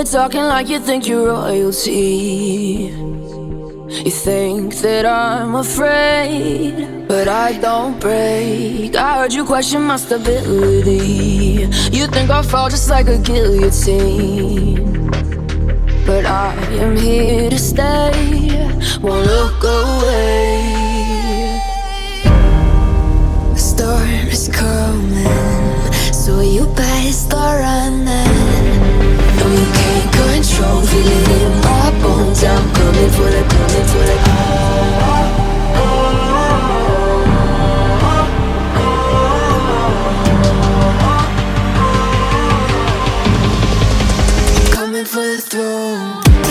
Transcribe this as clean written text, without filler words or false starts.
You're talking like you think you're royalty. You think that I'm afraid, but I don't break. I heard you question my stability. You think I'll fall just like a guillotine, but I am here to stay, won't look away. The storm is coming, so you better start running. No, you can't control, feel it in my bones. I'm coming for the, coming for the. Coming for the throne.